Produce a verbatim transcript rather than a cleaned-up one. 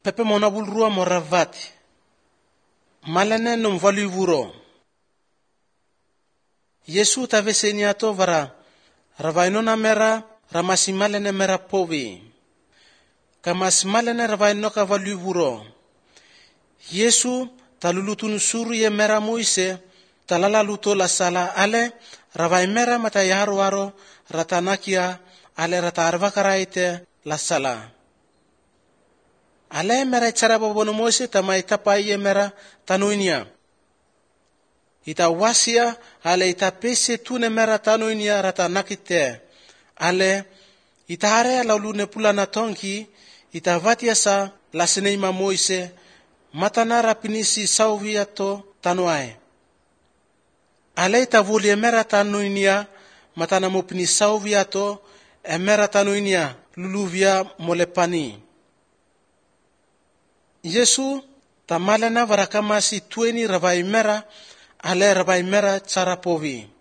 Pepe mona bulrua moravati. Malene non vali vuro. Yesu taveseniato vara. Ravainona mera ramasimalene mera povi. Kamasimalene ravainoka vali vuro. Yesu talulutun suru ye mera muise talala luto la sala ale ravai mera mata yaru waro ratanakia ale rata arvakaraite la sala. Ale mera cara bobono moise tamai tapai ye mera tanuinia. Ita wasia ale ita pese tune mera tanuinia ratanakite. Ale ita hare la lune pulana tonki ita vatiasa la seneima moise matana rapinisi sauviato tanuae. Ale ita vulie mera tanuinia matana mopini sauviato e mera tanuinia luluvia molepani. Yesu tamalena varakamasi tueni ravai mera ale ravai mera cara povi.